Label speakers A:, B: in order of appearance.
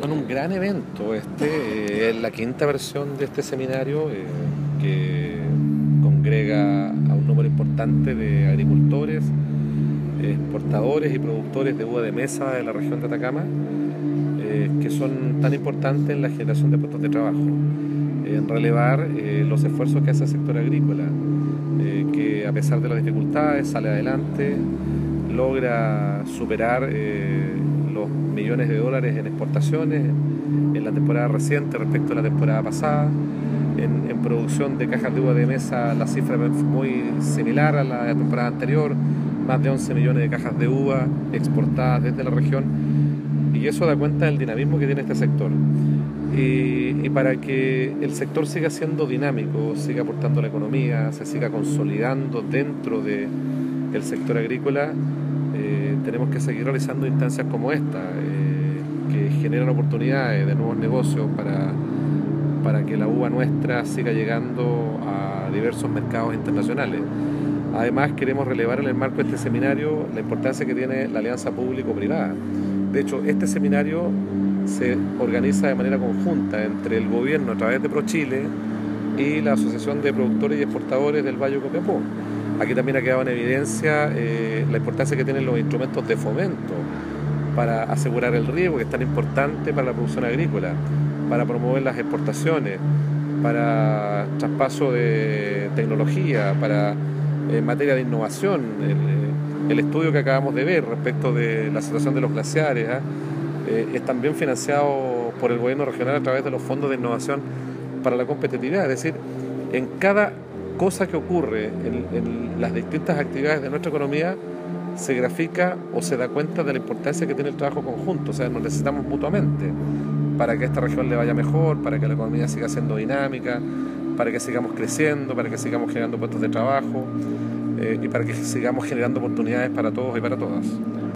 A: Bueno, un gran evento. Es la quinta versión de este seminario que congrega a un número importante de agricultores, exportadores y productores de uva de mesa de la región de Atacama, que son tan importantes en la generación de puestos de trabajo, en relevar los esfuerzos que hace el sector agrícola, que a pesar de las dificultades sale adelante, logra superar los millones de dólares en exportaciones en la temporada reciente respecto a la temporada pasada. En producción de cajas de uva de mesa la cifra es muy similar a la temporada anterior, más de 11 millones de cajas de uva exportadas desde la región, y eso da cuenta del dinamismo que tiene este sector. Y para que el sector siga siendo dinámico, siga aportando a la economía, se siga consolidando dentro del sector agrícola, tenemos que seguir realizando instancias como esta, que generan oportunidades de nuevos negocios para que la uva nuestra siga llegando a diversos mercados internacionales. Además, queremos relevar en el marco de este seminario la importancia que tiene la alianza público-privada. De hecho, este seminario se organiza de manera conjunta entre el gobierno a través de ProChile y la Asociación de Productores y Exportadores del Valle Copiapó. Aquí también ha quedado en evidencia la importancia que tienen los instrumentos de fomento para asegurar el riego, que es tan importante para la producción agrícola, para promover las exportaciones, para traspaso de tecnología, para en materia de innovación. El estudio que acabamos de ver respecto de la situación de los glaciares es también financiado por el gobierno regional a través de los fondos de innovación para la competitividad. Es decir, en cada cosa que ocurre en las distintas actividades de nuestra economía se grafica o se da cuenta de la importancia que tiene el trabajo conjunto. O sea, nos necesitamos mutuamente para que a esta región le vaya mejor, para que la economía siga siendo dinámica, para que sigamos creciendo, para que sigamos generando puestos de trabajo y para que sigamos generando oportunidades para todos y para todas.